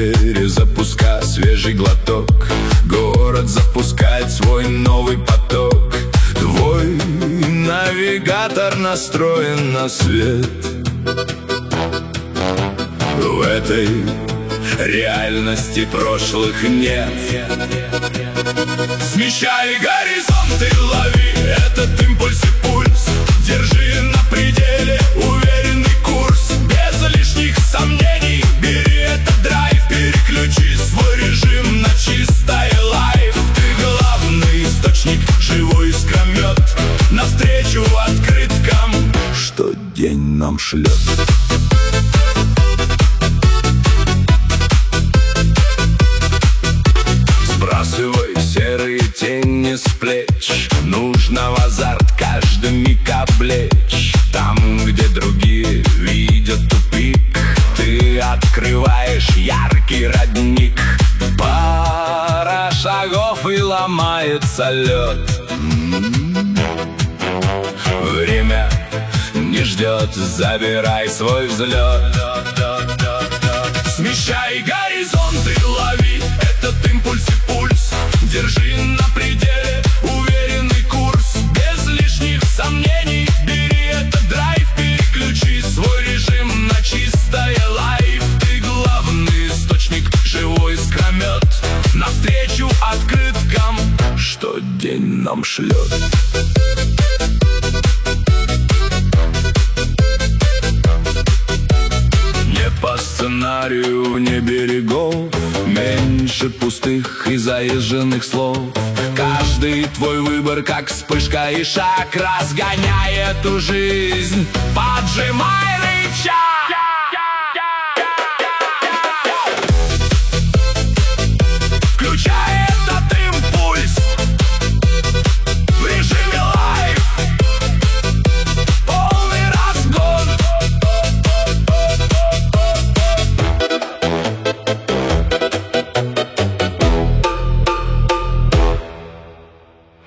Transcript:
перезапуска, свежий глоток. Город запускает свой новый поток. Твой навигатор настроен на свет. В этой реальности прошлых нет. Смещай горизонты, лови этот импульс и пульс. Держи на пределе уверенный курс. Без лишних сомнений бери этот драйв. Переключи свой режим на чистое лайф. Ты главный источник, живой искромет. Навстречу открыткам, что день нам шлет. Сбрасывай серые тени с плеч. Нужно в азарт каждый миг облечь. Там, где другие видят тупик, ты открываешь яркий родник. Пара шагов и ломается лед. Время не ждет, забирай свой взлет. Смещай горизонты, лови этот импульс и пульс. Держи на пределе уверенный курс. Без лишних сомнений бери этот драйв. Переключи свой режим на чистое лайф. Ты главный источник, живой искромет. Навстречу открыткам, что день нам шлет. По сценарию вне берегов, меньше пустых и заезженных слов. Каждый твой выбор, как вспышка и шаг, разгоняй эту жизнь. Поджимай рычаг.